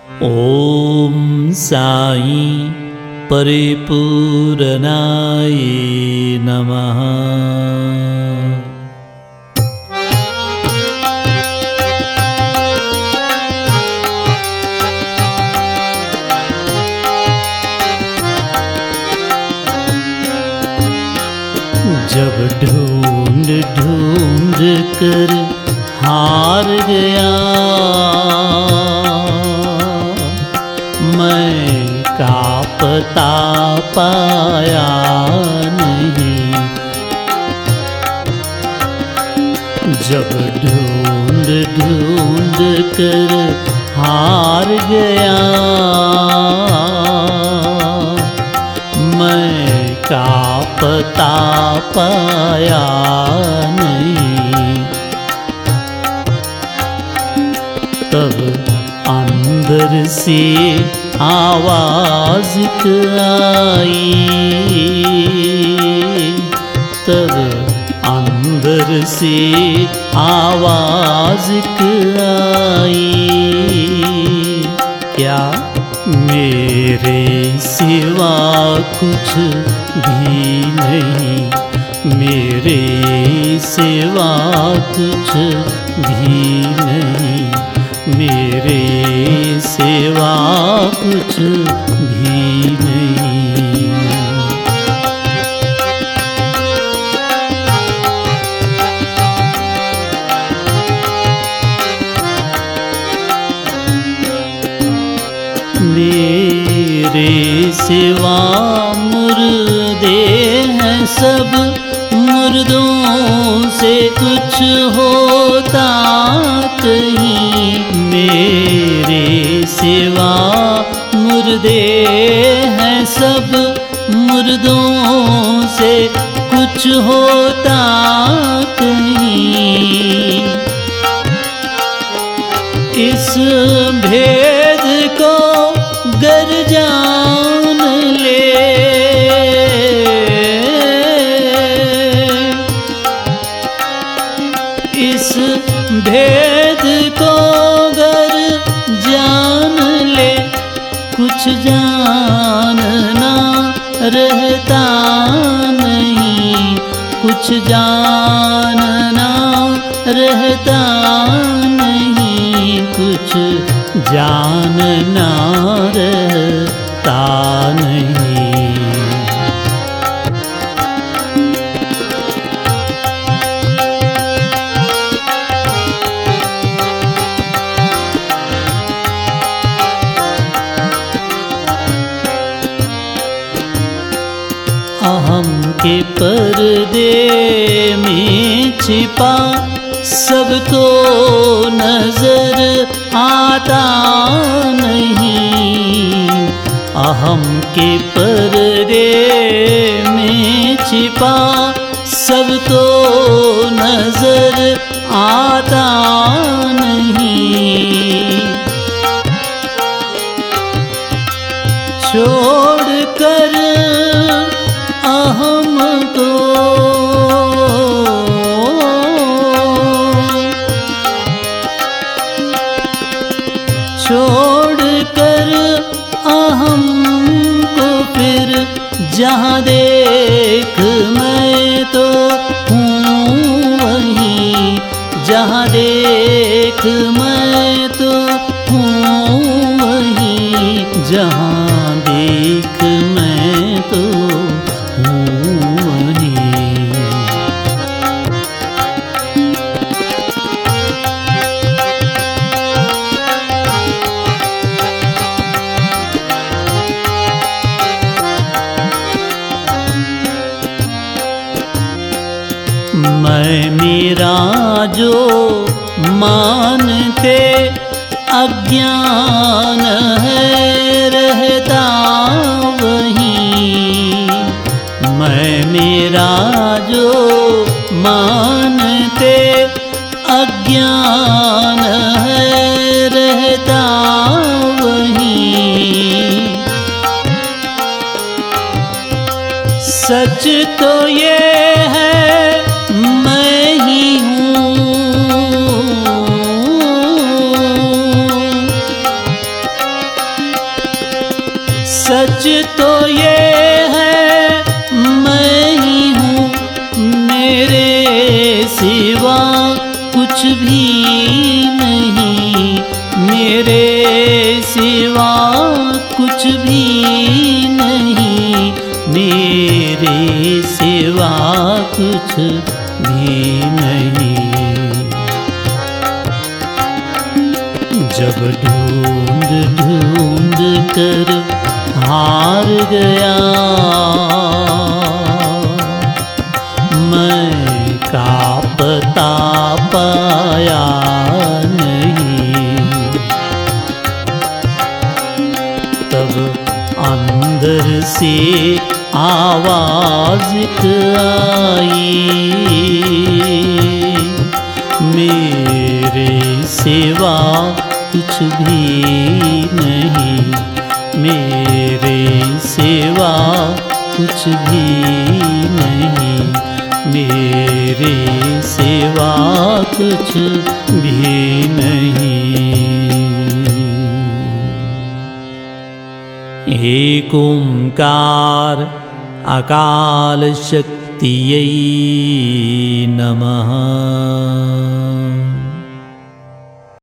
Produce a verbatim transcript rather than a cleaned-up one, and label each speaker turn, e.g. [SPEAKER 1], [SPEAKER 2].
[SPEAKER 1] ओम साई परिपूरणाय नमः। जब ढूंढ ढूंढ कर हार गया मैं, का पता पाया नहीं। जब ढूंढ ढूंढ कर हार गया मैं, का पता पाया नहीं। तब अंदर से आवाज आई, तब अंदर से आवाज आई, क्या मेरे सिवा कुछ भी नहीं, मेरे सिवा कुछ भी नहीं, मेरे सिवा कुछ भी नहीं। मेरे सिवा मुर्दे हैं सब, मुर्दों से कुछ होता कहीं। मेरे सिवा मुर्दे हैं सब, मुर्दों से कुछ होता कहीं। इस भेद को गर जान ले, इस भेद को गर जान ले, कुछ जानना रहता नहीं, कुछ जानना रहता नहीं, कुछ जानना रहता नहीं। अहम के पर्दे में छिपा सबको नजर आता नहीं। अहम के पर्दे में छिपा सबको नजर आता नहीं। छोड़ कर अहम को छोड़ कर अहम को फिर जहाँ देख मैं तो हूँ वहीं, जहाँ देख मैं तो हूँ वहीं, जहाँ देख मैं तो हूँ वहीं। मैं मेरा जो मानते अज्ञान है रहता वहीं। मैं मेरा जो मानते अज्ञान है रहता वहीं। सच तो ये है मैं ही हूँ, तो ये है मैं ही हूँ, मेरे सिवा कुछ भी नहीं, मेरे सिवा कुछ भी नहीं, मेरे सिवा कुछ भी नहीं। जब ढूंढ ढूंढ कर हार गया मैं, का पता पाया नहीं, तब अंदर से आवाज आई, मेरे सिवा कुछ भी नहीं, मेरे सिवा कुछ भी नहीं, मेरे सिवा कुछ भी नहीं। एक ओंकार अकाल शक्तियै नमः।